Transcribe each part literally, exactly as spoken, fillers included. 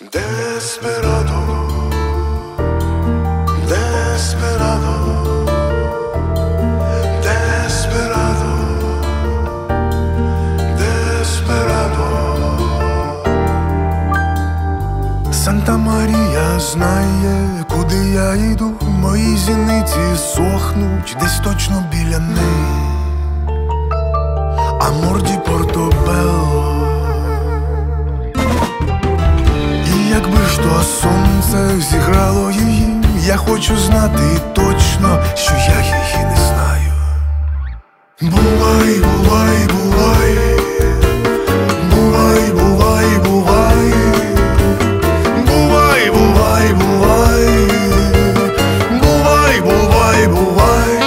Desperado, desperado, desperado, desperado. Санта Марія знає, куди я йду. Мої зіниці сохнуть десь точно біля неї. Амор ді Портобелло. І якби ж то сонце зіграло її, я хочу знати точно, що я її не знаю. Бувай, бувай, бувай, бувай, бувай, бувай, бувай, бувай, бувай, бувай, бувай, бувай.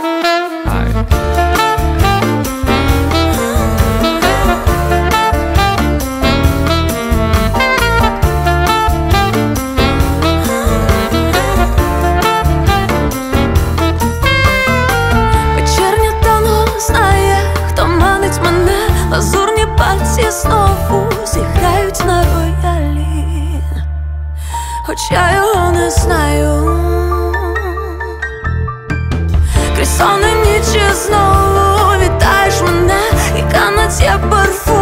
Лазурні пальці знову зіграють на роялі, хоч я його не знаю. Крізь сонні нічі знову вітаєш мене, і канець я парфум.